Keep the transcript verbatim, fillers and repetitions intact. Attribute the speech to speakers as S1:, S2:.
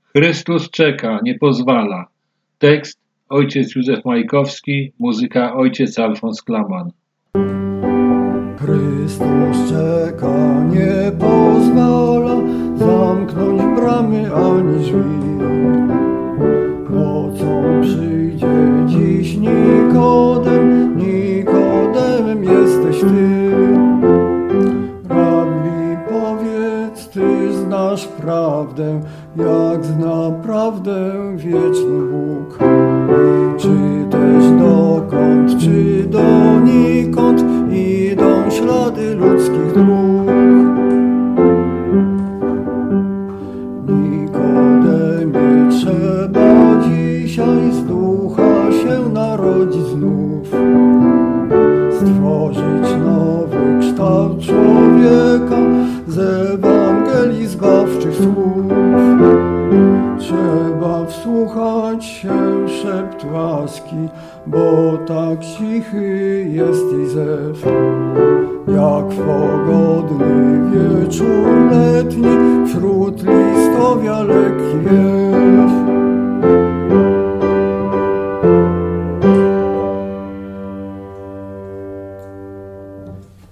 S1: Chrystus czeka, nie pozwala. Tekst ojciec Józef Majkowski, muzyka ojciec Alfons Klaman.
S2: Chrystus czeka, nie pozwala zamknąć bramy ani drzwi. Nocą przyjdzie dziś Nikodem, Nikodemem jesteś Ty. Rabbi, powiedz, Ty znasz prawdę, jak zna prawdę wieczny Bóg. Czy też dokąd, czy donikąd idą ślady ludzkich dróg? Nikodemie, trzeba dzisiaj z ducha się narodzić znów, stworzyć nowy kształt człowieka z Ewangelii zbawczych słów. Trzeba wsłuchać się szept łaski, bo tak cichy jest jej zew. Jak w pogodny wieczór letni, wśród listowia lekki wiew.